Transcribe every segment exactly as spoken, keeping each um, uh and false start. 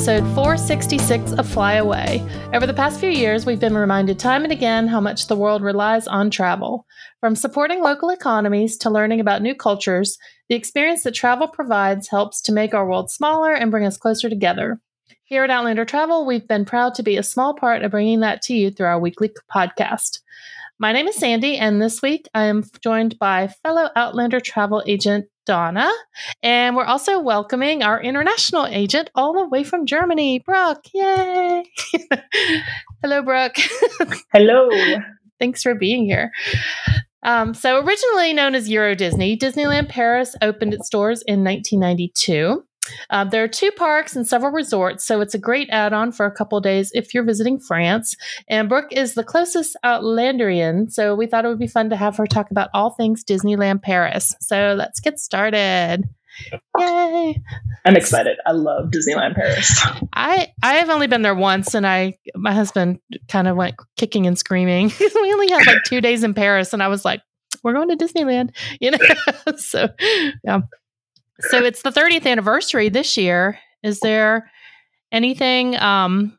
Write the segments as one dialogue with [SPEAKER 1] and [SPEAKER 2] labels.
[SPEAKER 1] episode four sixty-six of Fly Away. Over the past few years, we've been reminded time and again how much the world relies on travel. From supporting local economies to learning about new cultures, the experience that travel provides helps to make our world smaller and bring us closer together. Here at Outlander Travel, we've been proud to be a small part of bringing that to you through our weekly podcast. My name is Sandy, and this week I am joined by fellow Outlander travel agent Donna, and we're also welcoming our international agent all the way from Germany, Brooke. Yay! Hello, Brooke.
[SPEAKER 2] Hello.
[SPEAKER 1] Thanks for being here. Um, so originally known as Euro Disney, Disneyland Paris opened its doors in nineteen ninety-two. Um, there are two parks and several resorts, so it's a great add-on for a couple of days if you're visiting France. And Brooke is the closest Outlanderian, so we thought it would be fun to have her talk about all things Disneyland Paris. So let's get started. Yay!
[SPEAKER 2] I'm excited. I love Disneyland Paris.
[SPEAKER 1] I I have only been there once, and I my husband kind of went kicking and screaming. We only had like two days in Paris, and I was like, "We're going to Disneyland," you know. So yeah. So it's the thirtieth anniversary this year. Is there anything, um,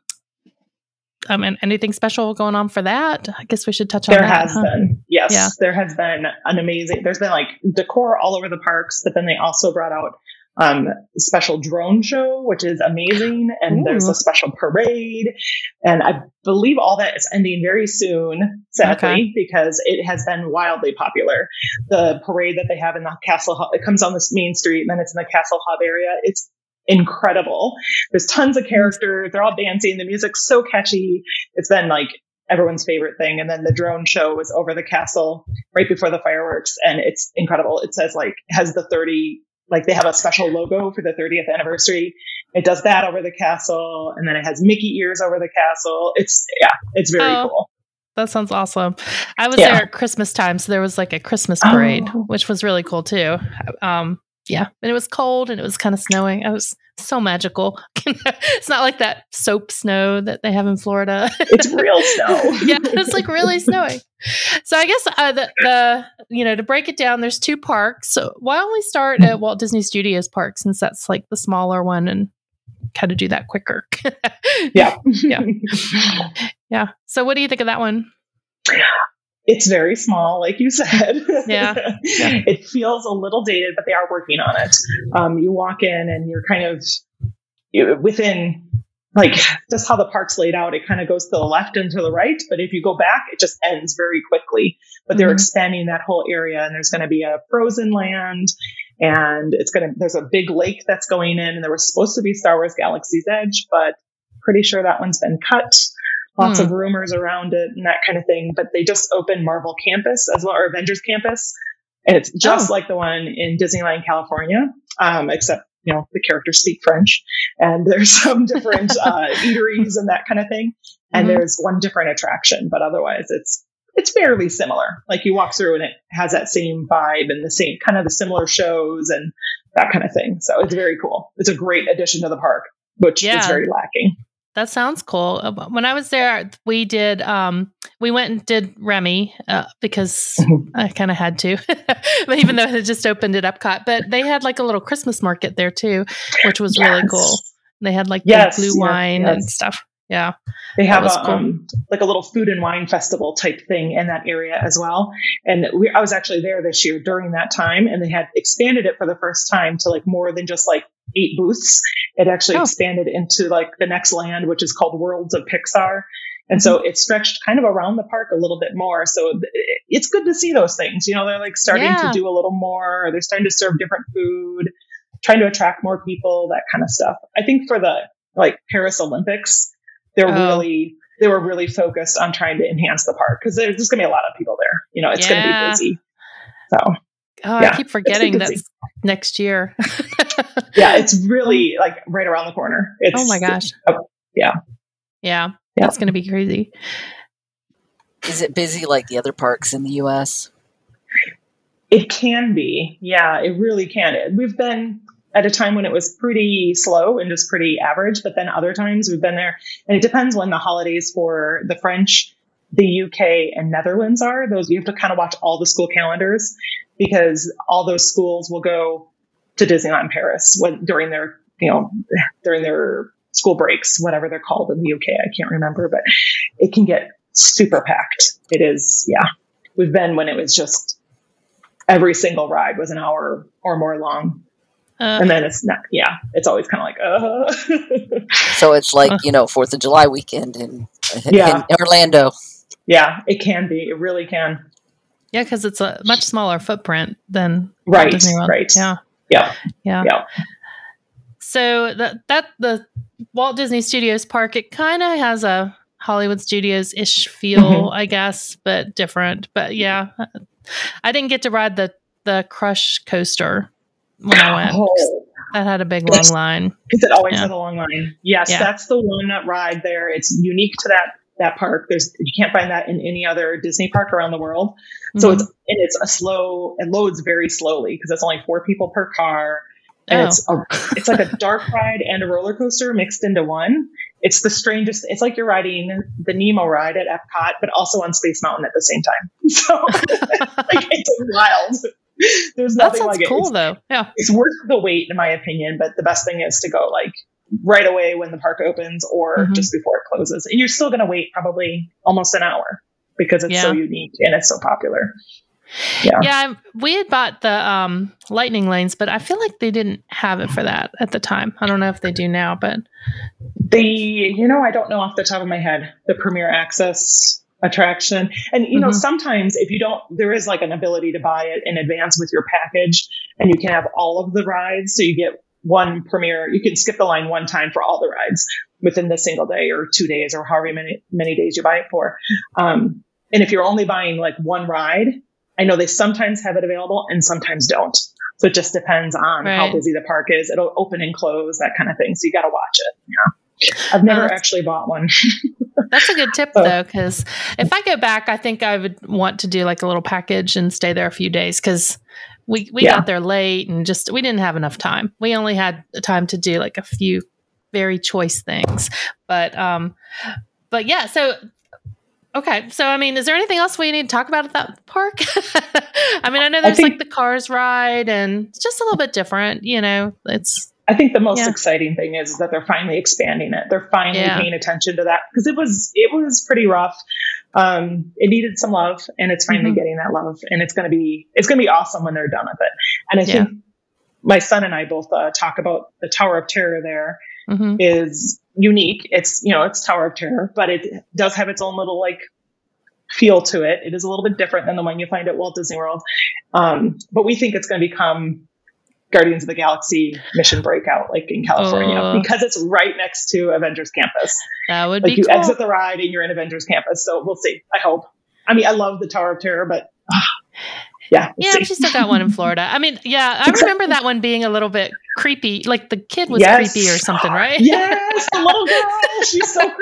[SPEAKER 1] I mean, anything special going on for that? I guess we should touch on
[SPEAKER 2] there
[SPEAKER 1] that.
[SPEAKER 2] There has
[SPEAKER 1] huh?
[SPEAKER 2] been. Yes,
[SPEAKER 1] yeah.
[SPEAKER 2] There has been an amazing, there's been like decor all over the parks, but then they also brought out um, a special drone show, which is amazing. And Ooh. There's a special parade. And I believe all that is ending very soon, sadly, okay. because it has been wildly popular. The parade that they have in the Castle Hub, it comes on this main street and then it's in the Castle Hub area. It's incredible. There's tons of characters. They're all dancing. The music's so catchy. It's been like everyone's favorite thing. And then the drone show was over the castle right before the fireworks. And it's incredible. It says like, has the thirty, like they have a special logo for the thirtieth anniversary. It does that over the castle. And then it has Mickey ears over the castle. It's, yeah, it's very oh, cool.
[SPEAKER 1] That sounds awesome. I was
[SPEAKER 2] yeah.
[SPEAKER 1] there at Christmas time. So there was like a Christmas parade,
[SPEAKER 2] oh.
[SPEAKER 1] which was really cool too. Um, yeah. And it was cold and it was kind of snowing. It was so magical. It's not like that soap snow that they have in Florida.
[SPEAKER 2] It's real snow.
[SPEAKER 1] Yeah. It's like really snowing. So I guess uh, the, the, you know, to break it down, there's two parks. So why don't we start at Walt Disney Studios Park, since that's like the smaller one and kind of do that quicker.
[SPEAKER 2] yeah.
[SPEAKER 1] Yeah. Yeah. So what do you think of that one?
[SPEAKER 2] It's very small, like you said.
[SPEAKER 1] Yeah. yeah.
[SPEAKER 2] It feels a little dated, but they are working on it. Um, you walk in and you're kind of you, within, like, just how the park's laid out. It kind of goes to the left and to the right. But if you go back, it just ends very quickly. But they're mm-hmm. expanding that whole area, and there's going to be a frozen land. And it's going to, there's a big lake that's going in. And there was supposed to be Star Wars Galaxy's Edge, but pretty sure that one's been cut. Lots mm. of rumors around it and that kind of thing. But they just opened Marvel Campus as well, or Avengers Campus. And it's just oh. like the one in Disneyland, California, um, except, you know, the characters speak French. And there's some different uh, eateries and that kind of thing. And mm-hmm. there's one different attraction. But otherwise, it's it's fairly similar. Like you walk through and it has that same vibe and the same kind of the similar shows and that kind of thing. So it's very cool. It's a great addition to the park, which yeah. is very lacking.
[SPEAKER 1] That sounds cool. When I was there, we did, um, we went and did Remy uh, because I kind of had to, but even though it just opened at Epcot, but they had like a little Christmas market there too, which was yes. really cool. They had like
[SPEAKER 2] yes,
[SPEAKER 1] blue
[SPEAKER 2] yes,
[SPEAKER 1] wine
[SPEAKER 2] yes.
[SPEAKER 1] and stuff. Yeah.
[SPEAKER 2] They have a,
[SPEAKER 1] cool.
[SPEAKER 2] um, like a little food and wine festival type thing in that area as well. And we, I was actually there this year during that time, and they had expanded it for the first time to like more than just like eight booths. It actually oh. expanded into like the next land, which is called Worlds of Pixar. And so it stretched kind of around the park a little bit more. So it's good to see those things. You know, they're like starting yeah. to do a little more. They're starting to serve different food, trying to attract more people, that kind of stuff. I think for the like Paris Olympics, they're oh. really, they were really focused on trying to enhance the park because there's just going to be a lot of people there. You know, it's yeah. going to be busy. So,
[SPEAKER 1] oh, yeah, I keep forgetting that's next year.
[SPEAKER 2] Yeah, it's really like right around the corner. It's,
[SPEAKER 1] oh my gosh.
[SPEAKER 2] Oh, yeah.
[SPEAKER 1] Yeah. Yeah. That's going to be crazy.
[SPEAKER 3] Is it busy like the other parks in the U S?
[SPEAKER 2] It can be. Yeah, it really can. We've been at a time when it was pretty slow and just pretty average, but then other times we've been there, and it depends when the holidays for the French, the U K, and Netherlands are. Those you have to kind of watch all the school calendars because all those schools will go to Disneyland Paris when during their, you know, during their school breaks, whatever they're called in the U K. I can't remember, but it can get super packed. It is, yeah. We've been when it was just every single ride was an hour or more long. Uh, and then it's not, yeah, it's always kind of like, uh.
[SPEAKER 3] So it's like, you know, fourth of July weekend in,
[SPEAKER 2] yeah.
[SPEAKER 3] in Orlando.
[SPEAKER 2] Yeah, it can be. It really can.
[SPEAKER 1] Yeah, because it's a much smaller footprint than
[SPEAKER 2] right,
[SPEAKER 1] Disney World.
[SPEAKER 2] Right.
[SPEAKER 1] Yeah.
[SPEAKER 2] Yeah.
[SPEAKER 1] Yeah.
[SPEAKER 2] Yeah.
[SPEAKER 1] So that that the Walt Disney Studios Park, it kind of has a Hollywood Studios-ish feel, mm-hmm. I guess, but different. But yeah, I didn't get to ride the the Crush coaster when I went.
[SPEAKER 2] Oh.
[SPEAKER 1] That had a big long line.
[SPEAKER 2] Because it always yeah. had a long line. Yes,
[SPEAKER 1] yeah.
[SPEAKER 2] That's the one ride there. It's unique to that that park. There's you can't find that in any other Disney park around the world. So mm-hmm. it's and it's a slow. It loads very slowly because it's only four people per car, and oh. it's a it's like a dark ride and a roller coaster mixed into one. It's the strangest. It's like you're riding the Nemo ride at Epcot, but also on Space Mountain at the same time. So like, it's wild. There's nothing
[SPEAKER 1] that sounds
[SPEAKER 2] like it.
[SPEAKER 1] Cool
[SPEAKER 2] it's,
[SPEAKER 1] though. Yeah,
[SPEAKER 2] it's worth the wait in my opinion. But the best thing is to go like right away when the park opens, or mm-hmm. just before it closes. And you're still going to wait probably almost an hour because it's yeah. so unique and it's so popular. Yeah,
[SPEAKER 1] yeah. We had bought the um, lightning lanes, but I feel like they didn't have it for that at the time. I don't know if they do now, but
[SPEAKER 2] the you know I don't know off the top of my head the Premier Access attraction. And, you know, mm-hmm. sometimes if you don't, there is like an ability to buy it in advance with your package and you can have all of the rides. So you get one Premier, you can skip the line one time for all the rides within the single day or two days or however many, many days you buy it for. Um, and if you're only buying like one ride, I know they sometimes have it available and sometimes don't. So it just depends on right. how busy the park is. It'll open and close, that kind of thing. So you got to watch it. Yeah. I've never uh, actually bought one.
[SPEAKER 1] That's a good tip, oh. though, because if I go back, I think I would want to do like a little package and stay there a few days because we, we yeah. got there late and just we didn't have enough time. We only had time to do like a few very choice things. But um, but yeah, so okay. So, I mean, is there anything else we need to talk about at that park? I mean, I know there's I think, like the Cars ride and it's just a little bit different, you know, it's.
[SPEAKER 2] I think the most yeah. exciting thing is that they're finally expanding it. They're finally yeah. paying attention to that because it was it was pretty rough. Um, it needed some love, and it's finally mm-hmm. getting that love. And it's going to be it's going to be awesome when they're done with it. And I yeah. think my son and I both uh, talk about the Tower of Terror. There mm-hmm. is unique. It's you know it's Tower of Terror, but it does have its own little like feel to it. It is a little bit different than the one you find at Walt Disney World. Um, but we think it's going to become Guardians of the Galaxy Mission Breakout, like in California, uh, because it's right next to Avengers Campus.
[SPEAKER 1] That would
[SPEAKER 2] like
[SPEAKER 1] be
[SPEAKER 2] you
[SPEAKER 1] cool.
[SPEAKER 2] exit the ride and you're in Avengers Campus. So we'll see. I hope. I mean, I love the Tower of Terror, but uh, yeah. We'll
[SPEAKER 1] yeah,
[SPEAKER 2] see.
[SPEAKER 1] we still got one in Florida. I mean, yeah, I remember that one being a little bit creepy. Like the kid was
[SPEAKER 2] yes.
[SPEAKER 1] creepy or something, right?
[SPEAKER 2] Yes, the little girl. She's so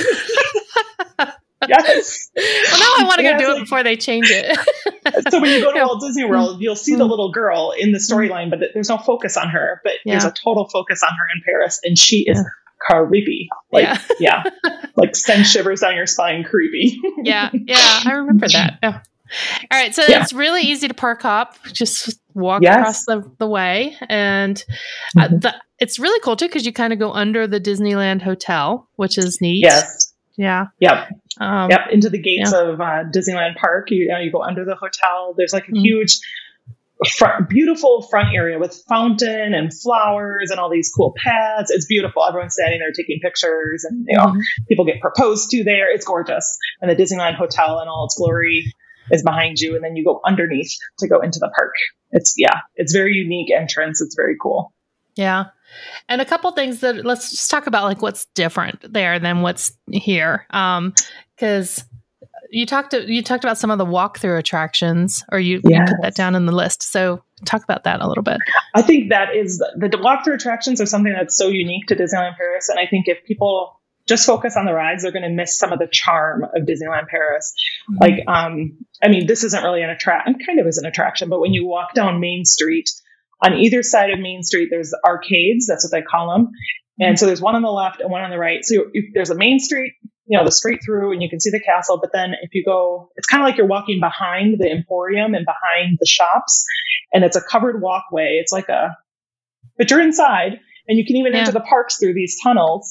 [SPEAKER 2] creepy. Yes.
[SPEAKER 1] Well, now I want to go do it before they change it.
[SPEAKER 2] So when you go to Walt Disney World, you'll see the little girl in the storyline, but there's no focus on her. But yeah. there's a total focus on her in Paris, and she is yeah. creepy. Like, yeah. yeah, like send shivers down your spine. Creepy.
[SPEAKER 1] yeah, yeah, I remember that. Oh. All right, so yeah. it's really easy to park hop. Just walk yes. across the, the way, and mm-hmm. uh, the, it's really cool too because you kind of go under the Disneyland Hotel, which is neat.
[SPEAKER 2] Yes.
[SPEAKER 1] Yeah.
[SPEAKER 2] Yep.
[SPEAKER 1] Um,
[SPEAKER 2] yep. Into the gates
[SPEAKER 1] yeah.
[SPEAKER 2] of uh, Disneyland Park. You, uh, you go under the hotel. There's like a
[SPEAKER 1] mm-hmm.
[SPEAKER 2] huge, front, beautiful front area with fountain and flowers and all these cool paths. It's beautiful. Everyone's standing there taking pictures, and you know, mm-hmm. people get proposed to there. It's gorgeous. And the Disneyland Hotel in all its glory is behind you, and then you go underneath to go into the park. It's yeah, it's very unique entrance. It's very cool.
[SPEAKER 1] Yeah. And a couple things that let's just talk about like what's different there than what's here. Um, cause you talked, to, you talked about some of the walkthrough attractions or you, yes. you put that down in the list. So talk about that a little bit.
[SPEAKER 2] I think that is the, the walkthrough attractions are something that's so unique to Disneyland Paris. And I think if people just focus on the rides, they're going to miss some of the charm of Disneyland Paris. Mm-hmm. Like, um, I mean, this isn't really an attraction, kind of is an attraction, but when you walk down Main Street, on either side of Main Street, there's arcades. That's what they call them. And so there's one on the left and one on the right. So you, you, there's a Main Street, you know, the straight through, and you can see the castle. But then if you go, it's kind of like you're walking behind the Emporium and behind the shops. And it's a covered walkway. It's like a, but you're inside and you can even
[SPEAKER 1] yeah.
[SPEAKER 2] enter the parks through these tunnels.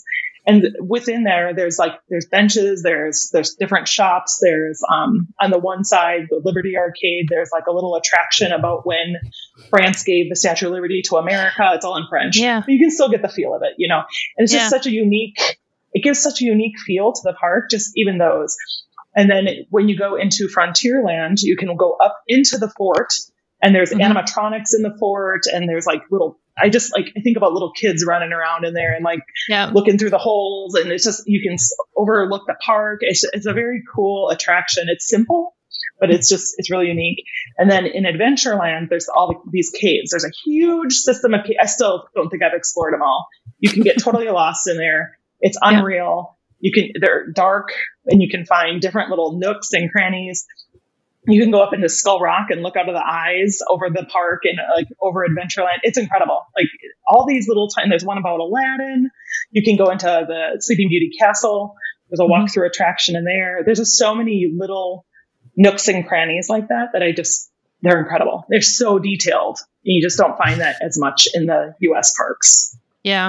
[SPEAKER 2] And within there, there's like, there's benches, there's, there's different shops. There's, um, on the one side, the Liberty Arcade, there's like a little attraction about when France gave the Statue of Liberty to America. It's all in French.
[SPEAKER 1] Yeah.
[SPEAKER 2] But you can still get the feel of it, you know, and it's just
[SPEAKER 1] Yeah.
[SPEAKER 2] such a unique, it gives such a unique feel to the park, just even those. And then when you go into Frontierland, you can go up into the fort, and there's
[SPEAKER 1] Mhm.
[SPEAKER 2] animatronics in the fort, and there's like little, I just like, I think about little kids running around in there and like
[SPEAKER 1] Yeah.
[SPEAKER 2] looking through the holes, and it's just, you can s- overlook the park. It's, it's a very cool attraction. It's simple, but it's just, it's really unique. And then in Adventureland, there's all the, these caves. There's a huge system of caves. I still don't think I've explored them all. You can get totally lost in there. It's
[SPEAKER 1] Yeah.
[SPEAKER 2] unreal. You can, they're dark, and you can find different little nooks and crannies. You can go up into Skull Rock and look out of the eyes over the park and like over Adventureland. It's incredible. Like all these little tiny, there's one about Aladdin. You can go into the Sleeping Beauty Castle. There's a
[SPEAKER 1] Mhm.
[SPEAKER 2] walkthrough attraction in there. There's just so many little nooks and crannies like that that I just, they're incredible. They're so detailed. And you just don't find that as much in the U S parks.
[SPEAKER 1] Yeah.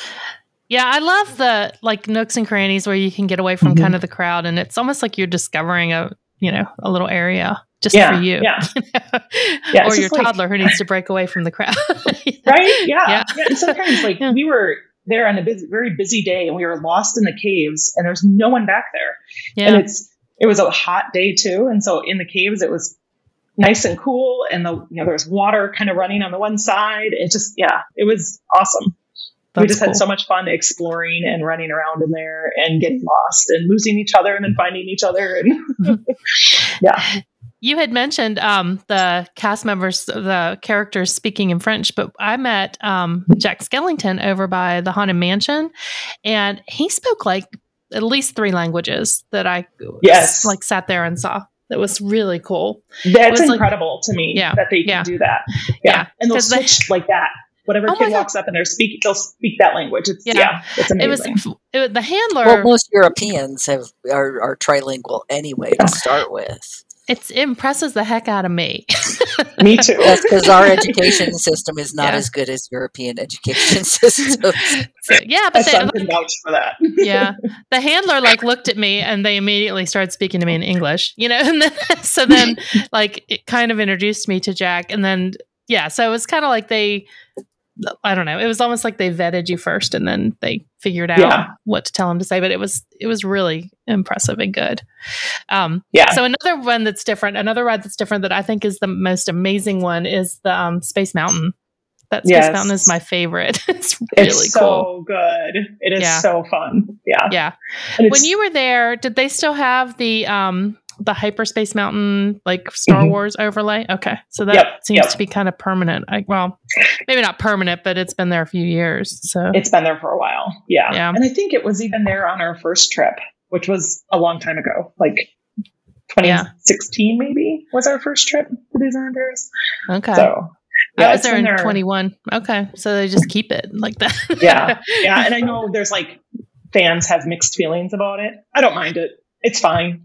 [SPEAKER 1] Yeah, I love the like nooks and crannies where you can get away from
[SPEAKER 2] Mhm.
[SPEAKER 1] kind of the crowd, and it's almost like you're discovering a, you know, a little area just
[SPEAKER 2] Yeah,
[SPEAKER 1] for you.
[SPEAKER 2] yeah.
[SPEAKER 1] You know?
[SPEAKER 2] Yeah,
[SPEAKER 1] or
[SPEAKER 2] it's
[SPEAKER 1] your
[SPEAKER 2] just like-
[SPEAKER 1] toddler who needs to break away from the crowd.
[SPEAKER 2] Right? Yeah.
[SPEAKER 1] Yeah.
[SPEAKER 2] yeah. And sometimes like
[SPEAKER 1] Yeah.
[SPEAKER 2] we were there on a busy, very busy day, and we were lost in the caves, and there's no one back there.
[SPEAKER 1] Yeah.
[SPEAKER 2] And it's, it was a hot day too. And so in the caves, it was nice and cool. And the, you know, there was water kind of running on the one side. It just, yeah, it was awesome. we
[SPEAKER 1] That's
[SPEAKER 2] just
[SPEAKER 1] cool.
[SPEAKER 2] had so much fun exploring and running around in there and getting lost and losing each other and then finding each other. And yeah.
[SPEAKER 1] You had mentioned um, the cast members, the characters speaking in French, but I met um, Jack Skellington over by the Haunted Mansion, and he spoke like at least three languages that I
[SPEAKER 2] Yes.
[SPEAKER 1] like sat there and saw. That was really cool.
[SPEAKER 2] That's
[SPEAKER 1] was like-
[SPEAKER 2] incredible to me
[SPEAKER 1] Yeah,
[SPEAKER 2] that they can
[SPEAKER 1] yeah.
[SPEAKER 2] do that.
[SPEAKER 1] Yeah,
[SPEAKER 2] Yeah. And they'll
[SPEAKER 1] 'cause they-
[SPEAKER 2] switch like that. Whatever
[SPEAKER 1] Oh my
[SPEAKER 2] kid
[SPEAKER 1] God.
[SPEAKER 2] walks up and they're speak, they'll speak that language. It's
[SPEAKER 1] Yeah.
[SPEAKER 2] yeah, it's
[SPEAKER 1] It was
[SPEAKER 2] amazing.
[SPEAKER 1] it, the handler.
[SPEAKER 3] Well, most Europeans have are, are trilingual anyway to start with.
[SPEAKER 1] It's, it impresses the heck out of me.
[SPEAKER 2] Me too.
[SPEAKER 3] That's because our education system is not
[SPEAKER 1] Yeah.
[SPEAKER 3] as good as European education systems.
[SPEAKER 1] So, yeah,
[SPEAKER 2] My
[SPEAKER 1] but they,
[SPEAKER 2] son can vouch for that.
[SPEAKER 1] yeah, the handler like looked at me and they immediately started speaking to me in English, you know, and then so then like it kind of introduced me to Jack, and then yeah, so it was kind of like they, I don't know, it was almost like they vetted you first and then they figured out
[SPEAKER 2] Yeah.
[SPEAKER 1] what to tell him to say, but it was it was really impressive and good. Um,
[SPEAKER 2] Yeah.
[SPEAKER 1] So another one that's different, another ride that's different that I think is the most amazing one is the um, Space Mountain. That Space
[SPEAKER 2] Yes.
[SPEAKER 1] Mountain is my favorite. It's really
[SPEAKER 2] It's
[SPEAKER 1] cool.
[SPEAKER 2] so good. It is
[SPEAKER 1] Yeah.
[SPEAKER 2] so fun. Yeah.
[SPEAKER 1] Yeah.
[SPEAKER 2] And it's,
[SPEAKER 1] When you were there, did they still have the um the Hyperspace Mountain like Star
[SPEAKER 2] Mhm.
[SPEAKER 1] Wars overlay? Okay, so that
[SPEAKER 2] Yep,
[SPEAKER 1] seems
[SPEAKER 2] yep.
[SPEAKER 1] to be kind of permanent. I, well, maybe not permanent, but it's been there a few years. So
[SPEAKER 2] it's been there for a while. Yeah.
[SPEAKER 1] Yeah.
[SPEAKER 2] And I think it was even there on our first trip, which was a long time ago, like twenty sixteen maybe was our first trip to Disneyland Paris.
[SPEAKER 1] okay,
[SPEAKER 2] So
[SPEAKER 1] I
[SPEAKER 2] yeah,
[SPEAKER 1] was
[SPEAKER 2] it's
[SPEAKER 1] there
[SPEAKER 2] been
[SPEAKER 1] in twenty-one. Okay, so they just keep it like that.
[SPEAKER 2] Yeah. Yeah. And I know there's like fans have mixed feelings about it. I don't mind it. It's fine.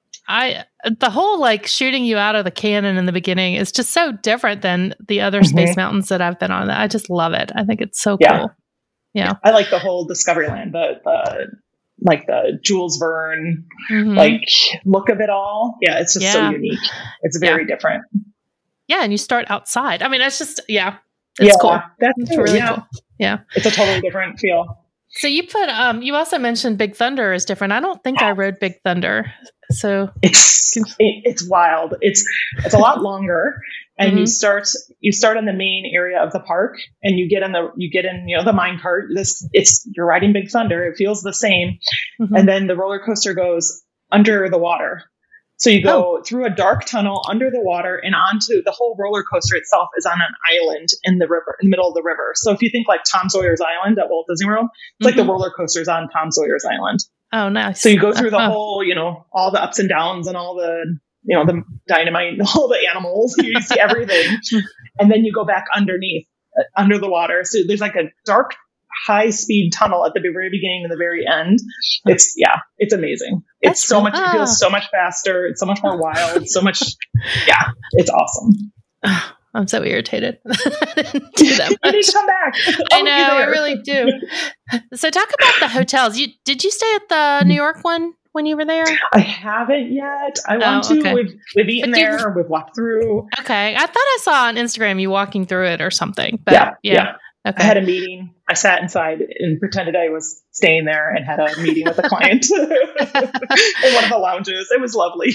[SPEAKER 1] I the whole like shooting you out of the cannon in the beginning is just so different than the other Space
[SPEAKER 2] Mhm.
[SPEAKER 1] Mountains that I've been on. I just love it. I think it's so
[SPEAKER 2] Yeah.
[SPEAKER 1] cool. Yeah.
[SPEAKER 2] I like the whole Discoveryland, the, the like the Jules Verne,
[SPEAKER 1] Mhm.
[SPEAKER 2] like look of it all. Yeah. It's just so
[SPEAKER 1] Yeah.
[SPEAKER 2] unique. It's very different.
[SPEAKER 1] Yeah, and you start outside. I mean, it's just yeah, it's
[SPEAKER 2] yeah.
[SPEAKER 1] cool.
[SPEAKER 2] That's
[SPEAKER 1] It's
[SPEAKER 2] true.
[SPEAKER 1] really
[SPEAKER 2] yeah.
[SPEAKER 1] cool. Yeah.
[SPEAKER 2] It's a totally different feel.
[SPEAKER 1] So you put um you also mentioned Big Thunder is different. I don't think I rode Big Thunder. So
[SPEAKER 2] It's it, it's wild. It's it's a lot longer, and you
[SPEAKER 1] Mhm.
[SPEAKER 2] start you start in the main area of the park, and you get in the you get in you know the mine cart. This it's you're riding Big Thunder. It feels the same,
[SPEAKER 1] mhm.
[SPEAKER 2] and then the roller coaster goes under the water. So you go through a dark tunnel under the water and onto the whole roller coaster itself is on an island in the river, in the middle of the river. So if you think like Tom Sawyer's Island at Walt Disney World, it's like
[SPEAKER 1] Mhm.
[SPEAKER 2] the roller coaster's on Tom Sawyer's Island.
[SPEAKER 1] Oh, nice.
[SPEAKER 2] So you go through the
[SPEAKER 1] Oh.
[SPEAKER 2] whole, you know, all the ups and downs and all the, you know, the dynamite and all the animals. You see everything. And then you go back underneath, uh, under the water. So there's like a dark, high speed tunnel at the very beginning and the very end. It's, yeah, it's amazing.
[SPEAKER 1] That's
[SPEAKER 2] It's so
[SPEAKER 1] cool.
[SPEAKER 2] much, it
[SPEAKER 1] Ah.
[SPEAKER 2] feels so much faster. It's so much more wild. So much, yeah, it's awesome.
[SPEAKER 1] I'm so irritated. I didn't do that
[SPEAKER 2] You need
[SPEAKER 1] much.
[SPEAKER 2] to come back.
[SPEAKER 1] I
[SPEAKER 2] I'll be
[SPEAKER 1] know, I
[SPEAKER 2] there.
[SPEAKER 1] really do. So talk about the hotels. You did you stay at the New York one when you were there?
[SPEAKER 2] I haven't yet. I want
[SPEAKER 1] Oh,
[SPEAKER 2] to.
[SPEAKER 1] okay.
[SPEAKER 2] We've we've eaten
[SPEAKER 1] But you've-
[SPEAKER 2] there. We've walked through.
[SPEAKER 1] Okay. I thought I saw on Instagram you walking through it or something. But
[SPEAKER 2] Yeah,
[SPEAKER 1] yeah.
[SPEAKER 2] yeah.
[SPEAKER 1] Okay.
[SPEAKER 2] I had a meeting. I sat inside and pretended I was staying there and had a meeting with a client in one of the lounges. It was lovely.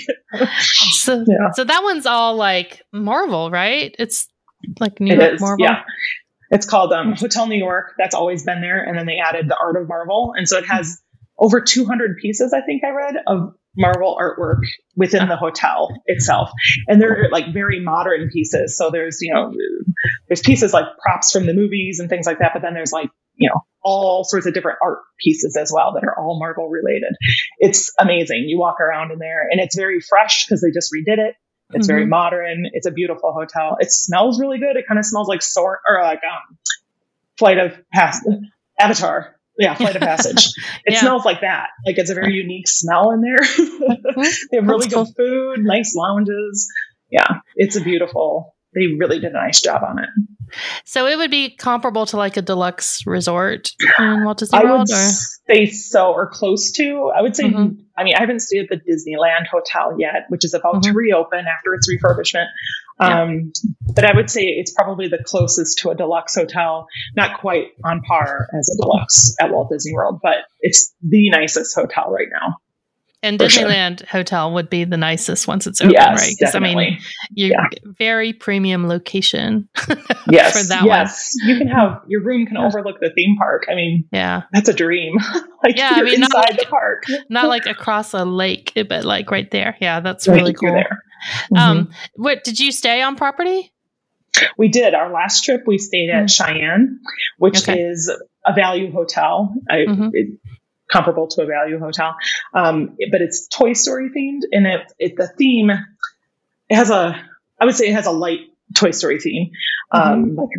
[SPEAKER 1] so,
[SPEAKER 2] Yeah.
[SPEAKER 1] so that one's all like Marvel, right? It's like New
[SPEAKER 2] It
[SPEAKER 1] York
[SPEAKER 2] is.
[SPEAKER 1] Marvel.
[SPEAKER 2] Yeah. It's called um, Hotel New York. That's always been there. And then they added the Art of Marvel. And so it has over two hundred pieces, I think I read, of Marvel artwork within the hotel itself. And they're like very modern pieces. So there's, you know, there's pieces like props from the movies and things like that. But then there's like, you know, all sorts of different art pieces as well that are all Marvel related. It's amazing. You walk around in there and it's very fresh because they just redid it. It's
[SPEAKER 1] Mm-hmm.
[SPEAKER 2] very modern. It's a beautiful hotel. It smells really good. It kind of smells like sort or like um, Flight of Pass Avatar. Yeah, Flight of Passage. It
[SPEAKER 1] Yeah.
[SPEAKER 2] smells like that. Like it's a very unique smell in there. They have really
[SPEAKER 1] That's
[SPEAKER 2] good food, nice lounges. Yeah, it's a beautiful. They really did a nice job on it.
[SPEAKER 1] So it would be comparable to like a deluxe resort in Walt Disney
[SPEAKER 2] I
[SPEAKER 1] World,
[SPEAKER 2] would
[SPEAKER 1] or
[SPEAKER 2] say so, or close to. I would say.
[SPEAKER 1] Mhm.
[SPEAKER 2] I mean, I haven't stayed at the Disneyland Hotel yet, which is about to
[SPEAKER 1] Mhm.
[SPEAKER 2] reopen after its refurbishment.
[SPEAKER 1] Yeah.
[SPEAKER 2] Um, but I would say it's probably the closest to a deluxe hotel. Not quite on par as a deluxe at Walt Disney World, but it's the nicest hotel right now.
[SPEAKER 1] and
[SPEAKER 2] for sure.
[SPEAKER 1] Disneyland Hotel would be the nicest once it's open,
[SPEAKER 2] Yes,
[SPEAKER 1] right? 'Cause, I
[SPEAKER 2] definitely.
[SPEAKER 1] mean, you
[SPEAKER 2] Yeah.
[SPEAKER 1] very premium location.
[SPEAKER 2] Yes,
[SPEAKER 1] for that
[SPEAKER 2] yes. You can have your room can
[SPEAKER 1] Yeah.
[SPEAKER 2] overlook the theme park. I mean,
[SPEAKER 1] one. Yeah,
[SPEAKER 2] that's a dream. Like
[SPEAKER 1] Yeah, I
[SPEAKER 2] you're
[SPEAKER 1] mean, not
[SPEAKER 2] inside
[SPEAKER 1] like-
[SPEAKER 2] the park.
[SPEAKER 1] not like across a lake, but like right there. Yeah, that's
[SPEAKER 2] Right,
[SPEAKER 1] really
[SPEAKER 2] you're
[SPEAKER 1] cool.
[SPEAKER 2] there. Mhm.
[SPEAKER 1] Um, what did you stay on property?
[SPEAKER 2] We did. Our last trip, we stayed at
[SPEAKER 1] Mm.
[SPEAKER 2] Cheyenne, which
[SPEAKER 1] Okay.
[SPEAKER 2] is a value hotel, I,
[SPEAKER 1] Mhm.
[SPEAKER 2] it, comparable to a value hotel. Um, but it's Toy Story themed. And it, it, the theme, it has a, I would say it has a light Toy Story theme, um, like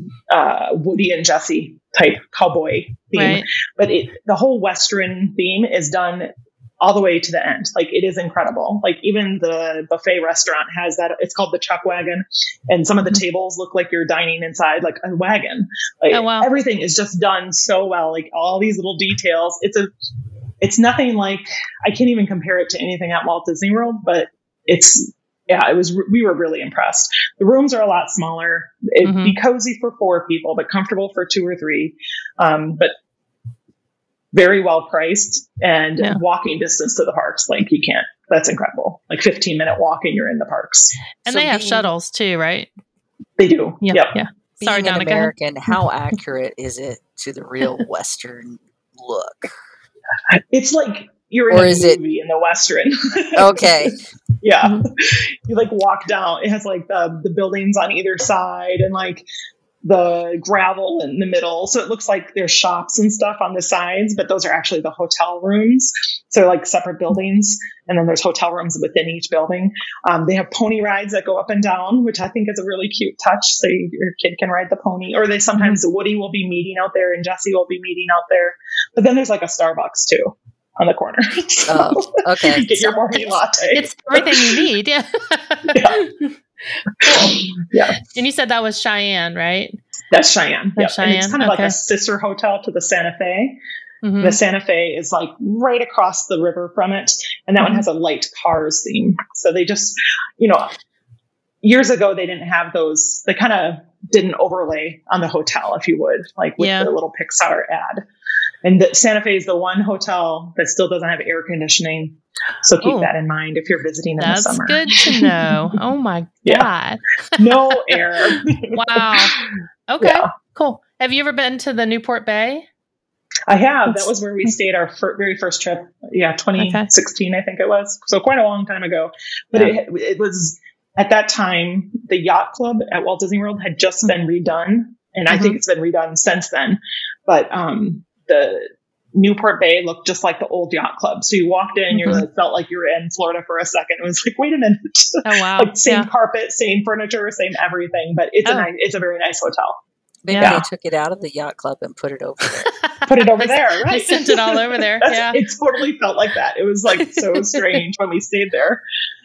[SPEAKER 2] uh, Woody and Jesse type cowboy theme.
[SPEAKER 1] Right.
[SPEAKER 2] But it, the whole Western theme is done all the way to the end. Like it is incredible. Like even the buffet restaurant has that. It's called the Chuck Wagon, and some of the tables look like you're dining inside like a wagon. Like
[SPEAKER 1] Oh, wow.
[SPEAKER 2] everything is just done so well. Like all these little details. It's a. It's nothing like I can't even compare it to anything at Walt Disney World, but it's. Yeah, it was. We were really impressed. The rooms are a lot smaller. It'd
[SPEAKER 1] Mhm.
[SPEAKER 2] be cozy for four people, but comfortable for two or three. Um, but very well priced and
[SPEAKER 1] Yeah.
[SPEAKER 2] walking distance to the parks. Like you can't. That's incredible. Like fifteen minute walk and you're in the parks.
[SPEAKER 1] And
[SPEAKER 3] So
[SPEAKER 1] they have
[SPEAKER 3] being-
[SPEAKER 1] shuttles too, right?
[SPEAKER 2] They do.
[SPEAKER 1] Yeah.
[SPEAKER 2] Yep.
[SPEAKER 1] Yeah. Sorry,
[SPEAKER 3] Being
[SPEAKER 1] Donna.
[SPEAKER 3] an
[SPEAKER 1] Go ahead.
[SPEAKER 3] American, how accurate is it to the real Western look?
[SPEAKER 2] It's like you're in
[SPEAKER 3] Or
[SPEAKER 2] a
[SPEAKER 3] is it-
[SPEAKER 2] movie in the Western.
[SPEAKER 3] Okay.
[SPEAKER 2] Yeah.
[SPEAKER 1] Mhm.
[SPEAKER 2] You like walk down. It has like the the buildings on either side and like the gravel in the middle. So it looks like there's shops and stuff on the sides, but those are actually the hotel rooms. So like separate buildings. And then there's hotel rooms within each building. Um, they have pony rides that go up and down, which I think is a really cute touch. So you, your kid can ride the pony, or they sometimes Woody will be meeting out there and Jesse will be meeting out there. But then there's like a Starbucks too on the corner. So
[SPEAKER 3] Oh, okay.
[SPEAKER 2] get your morning latte.
[SPEAKER 1] It's everything you need. Yeah.
[SPEAKER 2] Yeah.
[SPEAKER 1] Cool.
[SPEAKER 2] Yeah.
[SPEAKER 1] And you said that was Cheyenne, right?
[SPEAKER 2] That's Cheyenne.
[SPEAKER 1] That's
[SPEAKER 2] Yep. And it's
[SPEAKER 1] Cheyenne,
[SPEAKER 2] kind of like
[SPEAKER 1] okay.
[SPEAKER 2] a sister hotel to the Santa Fe.
[SPEAKER 1] Mhm.
[SPEAKER 2] The Santa Fe is like right across the river from it. And that one has a light cars theme. So they just, you know, years ago, they didn't have those. They kind of did an overlay on the hotel, if you would, like with
[SPEAKER 1] Yeah.
[SPEAKER 2] the little Pixar ad. And the Santa Fe is the one hotel that still doesn't have air conditioning. So keep
[SPEAKER 1] Oh.
[SPEAKER 2] that in mind if you're visiting in
[SPEAKER 1] That's
[SPEAKER 2] the summer.
[SPEAKER 1] good to know. Oh my
[SPEAKER 2] Yeah.
[SPEAKER 1] God.
[SPEAKER 2] No air.
[SPEAKER 1] Wow. Okay.
[SPEAKER 2] Yeah.
[SPEAKER 1] Cool. Have you ever been to the Newport Bay?
[SPEAKER 2] I have. That was where we stayed our fir- very first trip. Yeah, twenty sixteen, I think it was. So quite a long time ago. But
[SPEAKER 1] Yeah.
[SPEAKER 2] it, it was at that time, the yacht club at Walt Disney World had just been redone. And I think it's been redone since then. But um, the Newport Bay looked just like the old yacht club. So you walked in, you
[SPEAKER 1] Mhm.
[SPEAKER 2] felt like you were in Florida for a second. It was like, wait a minute.
[SPEAKER 1] Oh, wow.
[SPEAKER 2] Like same
[SPEAKER 1] Yeah.
[SPEAKER 2] carpet, same furniture, same everything. But it's
[SPEAKER 1] Oh.
[SPEAKER 2] a nice, it's a very nice hotel.
[SPEAKER 3] Maybe
[SPEAKER 1] Yeah.
[SPEAKER 3] they took it out of the yacht club and put it over there.
[SPEAKER 2] Put it over
[SPEAKER 1] They-
[SPEAKER 2] there, right?
[SPEAKER 1] They sent it all over there.
[SPEAKER 2] That's-
[SPEAKER 1] Yeah.
[SPEAKER 2] It totally felt like that. It was like so strange when we stayed there.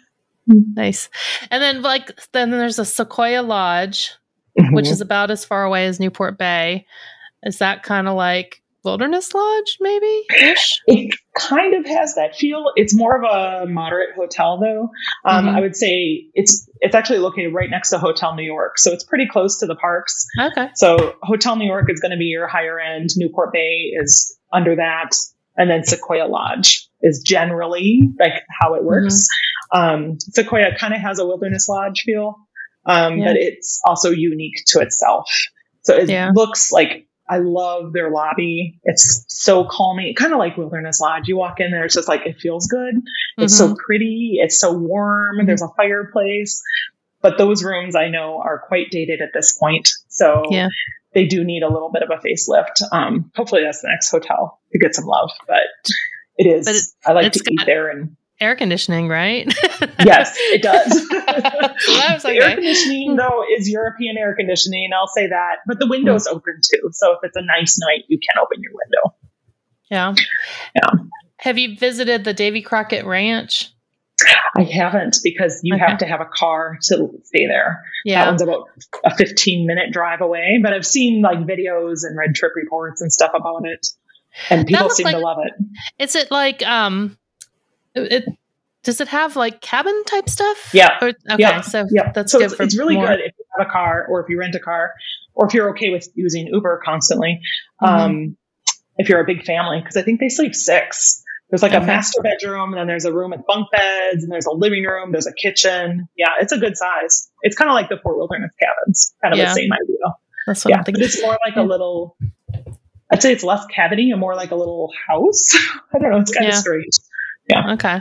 [SPEAKER 1] Nice. And then like then there's a Sequoia Lodge,
[SPEAKER 2] Mhm.
[SPEAKER 1] which is about as far away as Newport Bay. Is that kind of like Wilderness Lodge, maybe ish?
[SPEAKER 2] It kind of has that feel. It's more of a moderate hotel, though. Um,
[SPEAKER 1] Mhm.
[SPEAKER 2] I would say it's it's actually located right next to Hotel New York, so it's pretty close to the parks.
[SPEAKER 1] Okay.
[SPEAKER 2] So Hotel New York is going to be your higher end. Newport Bay is under that, and then Sequoia Lodge is generally like how it works. Um, Sequoia kind of has a Wilderness Lodge feel, um,
[SPEAKER 1] Yeah.
[SPEAKER 2] but it's also unique to itself. So it
[SPEAKER 1] Yeah.
[SPEAKER 2] looks like. I love their lobby. It's so calming, kind of like Wilderness Lodge. You walk in there, it's just like, it feels good. It's so pretty. It's so warm. There's a fireplace. But those rooms I know are quite dated at this point. So
[SPEAKER 1] Yeah.
[SPEAKER 2] they do need a little bit of a facelift. Um, hopefully that's the next hotel to get some love. But it is.
[SPEAKER 1] But it-
[SPEAKER 2] I like
[SPEAKER 1] it's
[SPEAKER 2] to eat
[SPEAKER 1] got-
[SPEAKER 2] there. And
[SPEAKER 1] Air conditioning, right?
[SPEAKER 2] yes, it does.
[SPEAKER 1] So that was
[SPEAKER 2] The
[SPEAKER 1] okay.
[SPEAKER 2] air conditioning, though, is European air conditioning. I'll say that. But the window's open too. So if it's a nice night, you can open your window.
[SPEAKER 1] Yeah.
[SPEAKER 2] Yeah.
[SPEAKER 1] Have you visited the Davy Crockett Ranch?
[SPEAKER 2] I haven't, because you
[SPEAKER 1] Okay.
[SPEAKER 2] have to have a car to stay there. That
[SPEAKER 1] Yeah.
[SPEAKER 2] one's about a fifteen minute drive away, but I've seen like videos and read trip reports and stuff about it. And people
[SPEAKER 1] looks
[SPEAKER 2] seem
[SPEAKER 1] like-
[SPEAKER 2] to love it.
[SPEAKER 1] Is it like um it does it have like cabin type stuff?
[SPEAKER 2] Yeah.
[SPEAKER 1] Or, okay,
[SPEAKER 2] Yeah.
[SPEAKER 1] so
[SPEAKER 2] Yeah.
[SPEAKER 1] that's
[SPEAKER 2] so
[SPEAKER 1] good
[SPEAKER 2] it's,
[SPEAKER 1] for
[SPEAKER 2] it's really
[SPEAKER 1] more.
[SPEAKER 2] good if you have a car, or if you rent a car, or if you're okay with using Uber constantly.
[SPEAKER 1] Mhm.
[SPEAKER 2] Um, if you're a big family, because I think they sleep six. There's like
[SPEAKER 1] Okay.
[SPEAKER 2] a master bedroom, and then there's a room with bunk beds, and there's a living room, there's a kitchen. Yeah, it's a good size. It's kind of like the Fort Wilderness cabins, kind of
[SPEAKER 1] Yeah.
[SPEAKER 2] the same idea.
[SPEAKER 1] That's what
[SPEAKER 2] Yeah,
[SPEAKER 1] I'm
[SPEAKER 2] but
[SPEAKER 1] thinking.
[SPEAKER 2] it's more like
[SPEAKER 1] Yeah.
[SPEAKER 2] a little, I'd say it's less cavity and more like a little house. I don't know. It's kind
[SPEAKER 1] Yeah.
[SPEAKER 2] of strange.
[SPEAKER 1] Okay.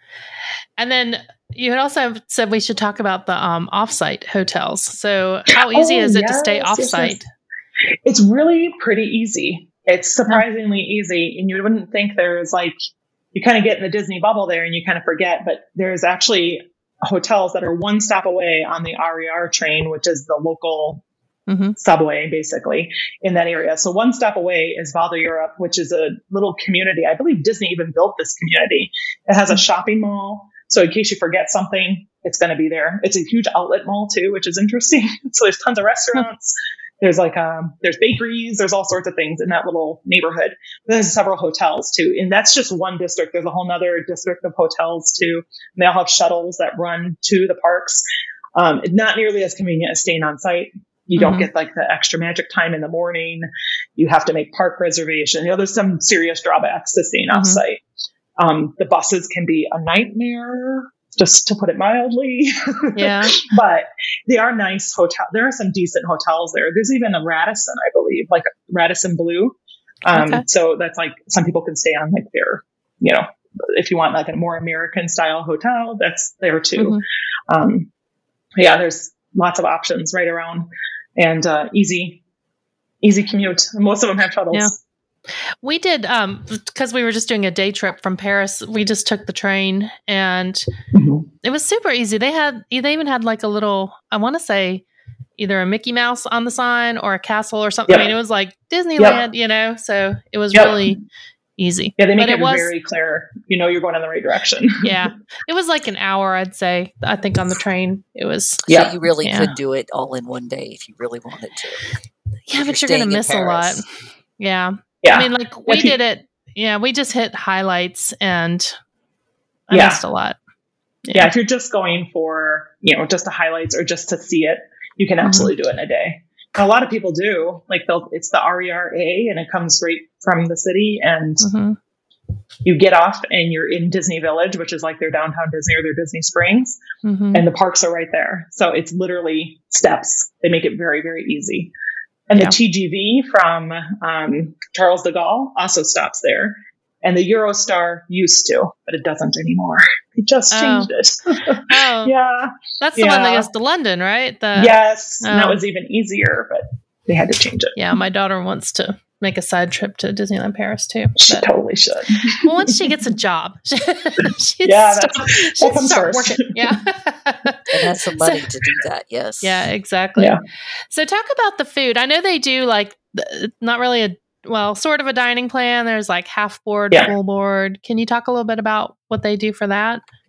[SPEAKER 1] And then you had also said we should talk about the um, offsite hotels. So how easy
[SPEAKER 2] Oh,
[SPEAKER 1] is it to stay
[SPEAKER 2] yes, yes,
[SPEAKER 1] offsite?
[SPEAKER 2] yes. It's really pretty easy. It's surprisingly easy. And you wouldn't think there's like, you kind of get in the Disney bubble there and you kind of forget, but there's actually hotels that are one stop away on the R E R train, which is the local
[SPEAKER 1] Mm-hmm.
[SPEAKER 2] subway basically in that area. So one stop away is Val d'Europe, which is a little community. I believe Disney even built this community. It has a shopping mall. So in case you forget something, it's going to be there. It's a huge outlet mall too, which is interesting. So there's tons of restaurants. There's like, um, there's bakeries, there's all sorts of things in that little neighborhood. There's several hotels too. And that's just one district. There's a whole nother district of hotels too. And they all have shuttles that run to the parks. Um, not nearly as convenient as staying on site. You don't
[SPEAKER 1] Mhm.
[SPEAKER 2] get like the extra magic time in the morning. You have to make park reservation. You know, there's some serious drawbacks to staying
[SPEAKER 1] Mhm.
[SPEAKER 2] off site. Um, the buses can be a nightmare, just to put it mildly.
[SPEAKER 1] Yeah.
[SPEAKER 2] But they are nice hotel. There are some decent hotels there. There's even a Radisson, I believe, like a Radisson Blue. Um,
[SPEAKER 1] Okay.
[SPEAKER 2] So that's like some people can stay on like their, you know, if you want like a more American style hotel, that's there too.
[SPEAKER 1] Mhm.
[SPEAKER 2] Um, yeah, there's lots of options right around, and uh, easy, easy commute. Most of them have shuttles.
[SPEAKER 1] Yeah. We did, um, because we were just doing a day trip from Paris. We just took the train, and
[SPEAKER 2] Mhm.
[SPEAKER 1] it was super easy. They had, they even had like a little, I want to say, either a Mickey Mouse on the sign or a castle or something.
[SPEAKER 2] Yep.
[SPEAKER 1] I mean, it was like Disneyland, you know. So it was
[SPEAKER 2] Yep.
[SPEAKER 1] really easy.
[SPEAKER 2] Yeah, they make
[SPEAKER 1] But
[SPEAKER 2] it,
[SPEAKER 1] it was-
[SPEAKER 2] very clear. You know, you're going in the right direction.
[SPEAKER 1] Yeah, it was like an hour, I'd say. I think on the train, it was.
[SPEAKER 2] Yeah.
[SPEAKER 3] So you really
[SPEAKER 1] Yeah.
[SPEAKER 3] could do it all in one day if you really wanted to.
[SPEAKER 1] Yeah,
[SPEAKER 3] If
[SPEAKER 1] but
[SPEAKER 3] you're
[SPEAKER 1] you're gonna
[SPEAKER 3] staying in
[SPEAKER 1] miss a lot.
[SPEAKER 3] Paris.
[SPEAKER 1] Yeah.
[SPEAKER 2] Yeah.
[SPEAKER 1] I mean, like we
[SPEAKER 2] If you-
[SPEAKER 1] did it. Yeah, we just hit highlights, and I
[SPEAKER 2] Yeah.
[SPEAKER 1] missed a lot.
[SPEAKER 2] Yeah, if you're just going for, you know, just the highlights or just to see it, you can
[SPEAKER 1] Mhm.
[SPEAKER 2] absolutely do it in a day. And a lot of people do. Like, they'll, it's the R E R A, and it comes right from the city, and
[SPEAKER 1] hmm
[SPEAKER 2] you get off and you're in Disney Village, which is like their downtown Disney or their Disney Springs,
[SPEAKER 1] hmm
[SPEAKER 2] and the parks are right there. So it's literally steps. They make it very, very easy. And
[SPEAKER 1] Yeah.
[SPEAKER 2] the T G V from um, Charles de Gaulle also stops there. And the Eurostar used to, but it doesn't anymore. It just
[SPEAKER 1] Oh.
[SPEAKER 2] changed it.
[SPEAKER 1] Oh,
[SPEAKER 2] Yeah.
[SPEAKER 1] that's the one that
[SPEAKER 2] Yeah.
[SPEAKER 1] goes to London, right? The,
[SPEAKER 2] Yes. And that
[SPEAKER 1] oh.
[SPEAKER 2] was even easier, but they had to change it.
[SPEAKER 1] Yeah, my daughter wants to make a side trip to Disneyland Paris too.
[SPEAKER 2] She
[SPEAKER 1] But,
[SPEAKER 2] totally should.
[SPEAKER 1] well, once she gets a job, she'd
[SPEAKER 2] Yeah,
[SPEAKER 1] start,
[SPEAKER 2] that's-
[SPEAKER 1] she'd
[SPEAKER 2] comes
[SPEAKER 1] start
[SPEAKER 2] first.
[SPEAKER 1] working. Yeah.
[SPEAKER 3] And has some
[SPEAKER 1] So-
[SPEAKER 3] money to do that, yes.
[SPEAKER 1] Yeah, exactly.
[SPEAKER 2] Yeah.
[SPEAKER 1] So talk about the food. I know they do like th- not really a well, sort of a dining plan. There's like half board,
[SPEAKER 2] Yeah.
[SPEAKER 1] full board. Can you talk a little bit about what they do for that?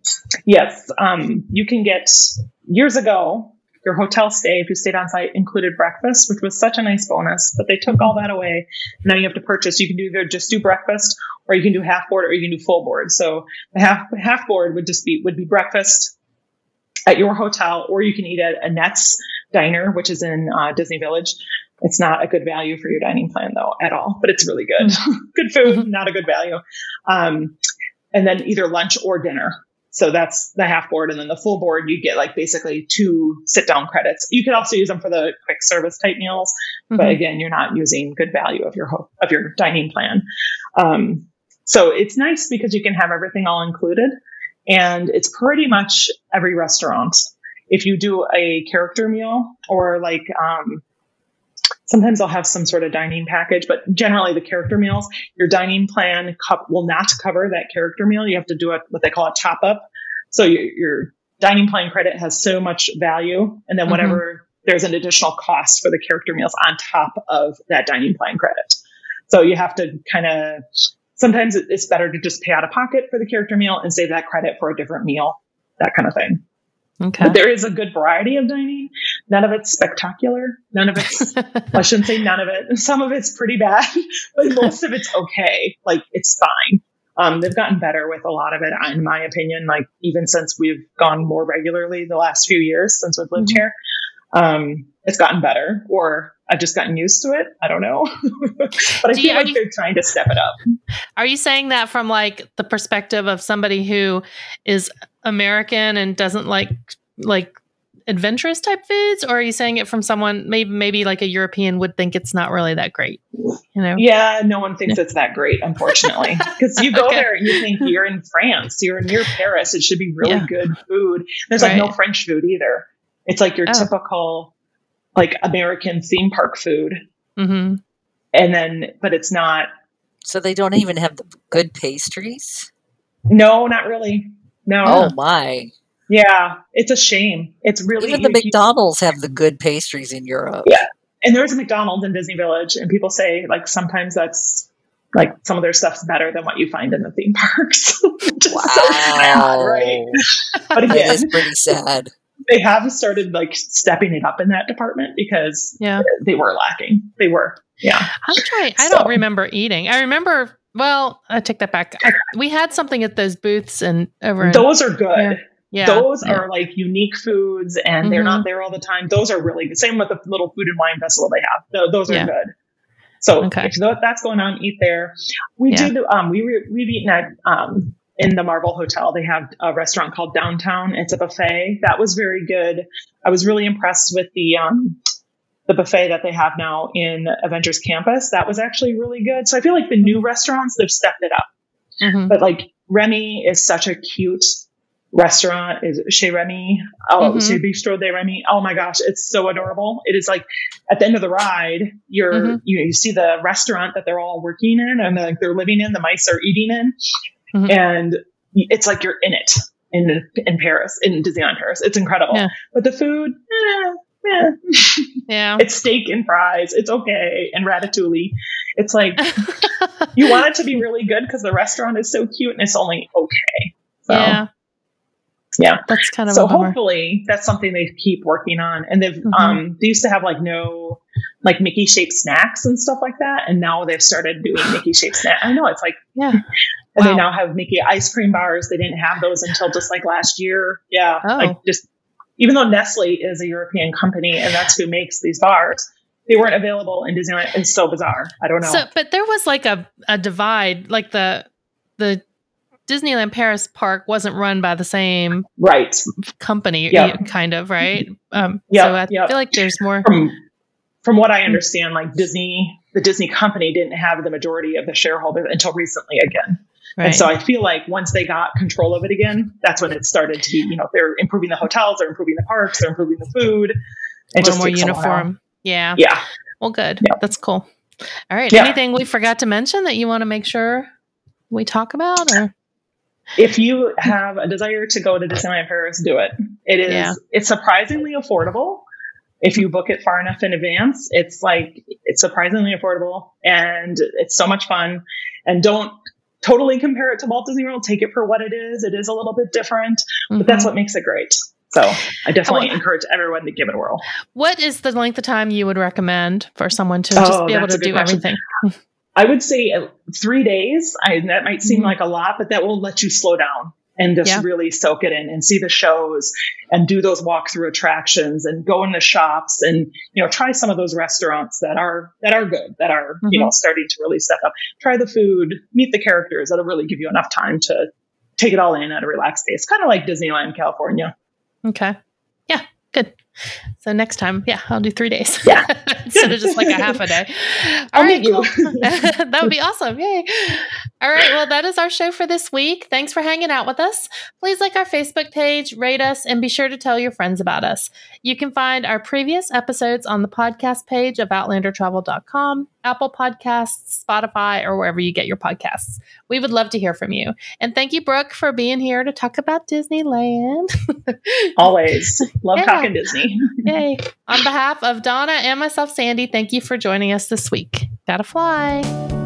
[SPEAKER 2] Yes. Um, you can get, years ago, your hotel stay, if you stayed on site, included breakfast, which was such a nice bonus, but they took all that away. Now you have to purchase. You can do either just do breakfast, or you can do half board, or you can do full board. So the half half board would just be would be breakfast at your hotel, or you can eat at a Nets Diner, which is in uh, Disney Village. It's not a good value for your dining plan though at all, but it's really good. Mm-hmm. Good food, mm-hmm. not a good value. Um, and then either lunch or dinner. So that's the half board. And then the full board, you get like basically two sit down credits. You could also use them for the quick service type meals. Mm-hmm. But again, you're not using good value of your, ho- of your dining plan. Um, so it's nice because you can have everything all included, and it's pretty much every restaurant. If you do a character meal, or like, um, sometimes I'll have some sort of dining package, but generally the character meals, your dining plan co- will not cover that character meal. You have to do a, what they call a top up. So your, your dining plan credit has so much value, and then whatever, mm-hmm. there's an additional cost for the character meals on top of that dining plan credit. So you have to kind of, sometimes it's better to just pay out of pocket for the character meal and save that credit for a different meal, that kind of thing.
[SPEAKER 1] Okay.
[SPEAKER 2] But there is a good variety of dining. None of it's spectacular. None of it's, well, I shouldn't say none of it. Some of it's pretty bad, but most of it's okay. Like, it's fine. Um, they've gotten better with a lot of it, in my opinion, like even since we've gone more regularly the last few years since we've lived mm-hmm. here. Um, it's gotten better, or I've just gotten used to it. I don't know. But I
[SPEAKER 1] Do
[SPEAKER 2] feel
[SPEAKER 1] you,
[SPEAKER 2] like
[SPEAKER 1] you,
[SPEAKER 2] they're trying to step it up.
[SPEAKER 1] Are you saying that from like the perspective of somebody who is American and doesn't like like adventurous type foods, or are you saying it from someone maybe maybe like a European would think it's not really that great? You know?
[SPEAKER 2] Yeah, no one thinks it's that great, unfortunately, because you go okay. there and you think you're in France, you're near Paris. It should be really yeah. good food. There's like right. no French food either. It's like your oh. typical like American theme park food.
[SPEAKER 1] Mm-hmm.
[SPEAKER 2] And then, but it's not.
[SPEAKER 3] So they don't even have the good pastries?
[SPEAKER 2] No, not really. No.
[SPEAKER 3] Oh my.
[SPEAKER 2] Yeah, it's a shame. It's really
[SPEAKER 3] even the you, McDonald's have the good pastries in Europe.
[SPEAKER 2] Yeah, and there's a McDonald's in Disney Village, and people say like sometimes that's like some of their stuff's better than what you find in the theme parks.
[SPEAKER 3] Wow,
[SPEAKER 2] so sad, right? But again,
[SPEAKER 3] that is pretty sad.
[SPEAKER 2] They have started like stepping it up in that department because
[SPEAKER 1] yeah.
[SPEAKER 2] they were lacking. They were, yeah.
[SPEAKER 1] I'm trying. I
[SPEAKER 2] so.
[SPEAKER 1] don't remember eating. I remember. Well, I take that back. I, we had something at those booths and over. In,
[SPEAKER 2] Those are good.
[SPEAKER 1] Yeah. Yeah,
[SPEAKER 2] those
[SPEAKER 1] yeah.
[SPEAKER 2] are like unique foods, and mm-hmm. they're not there all the time. Those are really good. Same with the little food and wine festival they have. Those are yeah. good. So okay. if that's going on, eat there. We yeah. did. Um, we re- we've eaten at um in the Marvel Hotel. They have a restaurant called Downtown. It's a buffet that was very good. I was really impressed with the um the buffet that they have now in Avengers Campus. That was actually really good. So I feel like the new restaurants, they've stepped it up.
[SPEAKER 1] Mm-hmm.
[SPEAKER 2] But like Remy is such a cute restaurant, is Chez Remy. Oh, mm-hmm. Chez Bistro de Remy. Oh my gosh, it's so adorable. It is like at the end of the ride, you're mm-hmm. you you see the restaurant that they're all working in and like they're living in. The mice are eating in, mm-hmm. and it's like you're in it in in Paris, in Disneyland Paris. It's incredible. Yeah. But the food, eh, eh.
[SPEAKER 1] yeah,
[SPEAKER 2] it's steak and fries. It's okay, and ratatouille. It's like you want it to be really good because the restaurant is so cute, and it's only okay. So.
[SPEAKER 1] Yeah.
[SPEAKER 2] Yeah.
[SPEAKER 1] That's kind of
[SPEAKER 2] so
[SPEAKER 1] a bummer.
[SPEAKER 2] Hopefully that's something they keep working on. And they've, mm-hmm. um, they used to have like no, like Mickey shaped snacks and stuff like that. And now they've started doing Mickey shaped snacks. I know it's like,
[SPEAKER 1] yeah.
[SPEAKER 2] And
[SPEAKER 1] wow.
[SPEAKER 2] they now have Mickey ice cream bars. They didn't have those until just like last year. Yeah.
[SPEAKER 1] Oh.
[SPEAKER 2] Like just, even though Nestle is a European company and that's who makes these bars, they weren't available in Disneyland. It's so bizarre. I don't know.
[SPEAKER 1] So, but there was like a, a divide, like the, the, Disneyland Paris park wasn't run by the same
[SPEAKER 2] right
[SPEAKER 1] company,
[SPEAKER 2] yep.
[SPEAKER 1] kind of, right? Um,
[SPEAKER 2] yep.
[SPEAKER 1] So I
[SPEAKER 2] yep.
[SPEAKER 1] feel like there's more.
[SPEAKER 2] From, from what I understand, like Disney, the Disney company didn't have the majority of the shareholders until recently again. Right. And so I feel like once they got control of it again, that's when it started to be, you know, they're improving the hotels, they're improving the parks, they're improving the food.
[SPEAKER 1] A little more uniform. Yeah.
[SPEAKER 2] Yeah.
[SPEAKER 1] Well, good.
[SPEAKER 2] Yeah.
[SPEAKER 1] That's cool. All right.
[SPEAKER 2] Yeah.
[SPEAKER 1] Anything we forgot to mention that you want to make sure we talk about, or?
[SPEAKER 2] If you have a desire to go to Disneyland Paris, do it. It is, yeah. It's surprisingly affordable. If you book it far enough in advance, it's like, it's surprisingly affordable and it's so much fun. And don't totally compare it to Walt Disney World. Take it for what it is. It is a little bit different, but mm-hmm. that's what makes it great. So I definitely oh, encourage everyone to give it a whirl.
[SPEAKER 1] What is the length of time you would recommend for someone to just oh, be able to do question. everything?
[SPEAKER 2] I would say three days. I, that might seem mm-hmm. like a lot, but that will let you slow down and just yeah. really soak it in and see the shows and do those walkthrough attractions and go in the shops and, you know, try some of those restaurants that are, that are good, that are, mm-hmm. you know, starting to really step up. Try the food, meet the characters. That'll really give you enough time to take it all in at a relaxed pace. Kind of like Disneyland, California.
[SPEAKER 1] Okay. Yeah. Good. So next time, yeah, I'll do three days.
[SPEAKER 2] Yeah.
[SPEAKER 1] Instead of just like a half a day.
[SPEAKER 2] All I'll right, meet
[SPEAKER 1] cool. you. That would be awesome. Yay. All right. Well, that is our show for this week. Thanks for hanging out with us. Please like our Facebook page, rate us, and be sure to tell your friends about us. You can find our previous episodes on the podcast page of outlander travel dot com, Apple Podcasts, Spotify, or wherever you get your podcasts. We would love to hear from you. And thank you, Brooke, for being here to talk about Disneyland.
[SPEAKER 2] Always. Love yeah. talking Disney.
[SPEAKER 1] Yay. On behalf of Donna and myself, Sandy, thank you for joining us this week. Gotta fly.